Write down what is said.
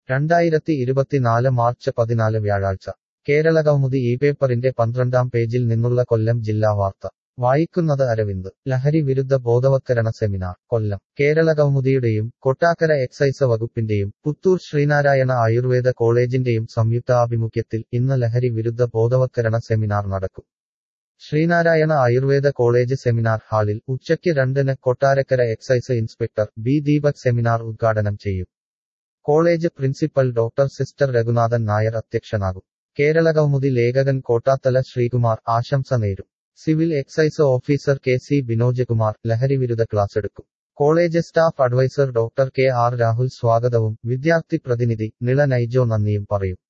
2024 March 14 വ്യാഴാഴ്ച കേരളകൗമുദി ഈ പേപ്പറിന്റെ 12-ാം പേജിൽ നിന്നുള്ള കൊല്ലം ജില്ലാ വാർത്ത വായിക്കുന്നത് അരവിന്ദ്. ലഹരി വിരുദ്ധ ബോധവത്കരണ സെമിനാർ കൊല്ലം. കേരളകൗമുദിയുടെയും കൊട്ടാക്കര എക്സൈസ് വകുപ്പിന്റെയും പുത്തൂർ ശ്രീനാരായണ ആയുർവേദ കോളേജിന്റെയും സംയുക്താഭിമുഖ്യത്തിൽ ഇന്ന് ലഹരി വിരുദ്ധ ബോധവത്കരണ സെമിനാർ നടക്കും. ശ്രീനാരായണ ആയുർവേദ കോളേജ് സെമിനാർ ഹാളിൽ ഉച്ചയ്ക്ക് 2-ന് Kottarakkara excise inspector B Deepak seminar ഉദ്ഘാടനം ചെയ്യും. College principal doctor sister Raghunathan Nair അധ്യക്ഷനാകും. കേരളകൗമുദി ലേഖകൻ കോട്ടാത്തല ശ്രീകുമാർ ആശംസ നേരും. Civil excise officer K C Binojkumar ലഹരിവിരുദ്ധ ക്ലാസെടുക്കും. College staff adviser doctor K R Rahul സ്വാഗതവും വിദ്യാർത്ഥി പ്രതിനിധി നിള നൈജോ നന്ദിയും പറയും.